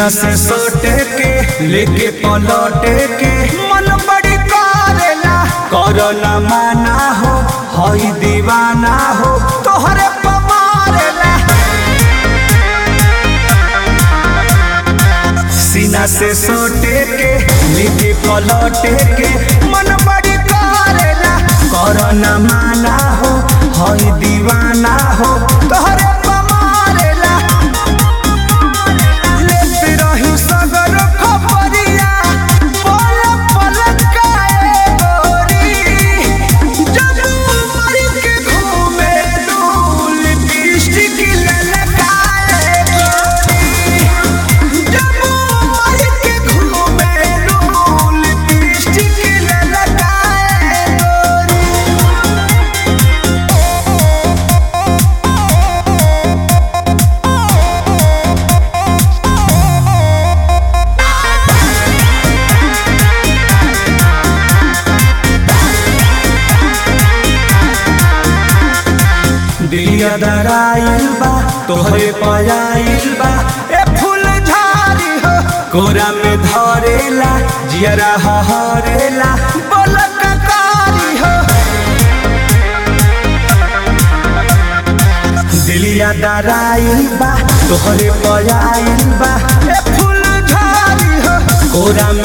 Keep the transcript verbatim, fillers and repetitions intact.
सीना से सोटे के लेके पलटे के मन बड़ी करेला करो न माना हो हई दीवाना हो तोहरे पमारेला। सीना से सोटे के लेके पलटे के मन बड़ी करेला करो न माना हो हई दीवाना हो तोहरे पमारेला। लेते रही सगर खबरिया पल पल काए गोरी जब मर के घूमे डूल लिपस्टिक ललकाए गोरी जब मर के घूमे डूल लिपस्टिक ललकाए गोरी। दिलिया दराइल बा तोहरे पयाइल बा ए फूल झाड़ी हो कोरा में धरेला जियरा हरेला बोलक कारी हो। दिलिया दराइल बा तोहरे पयाइल बा ए फूल झाड़ी हो कोरा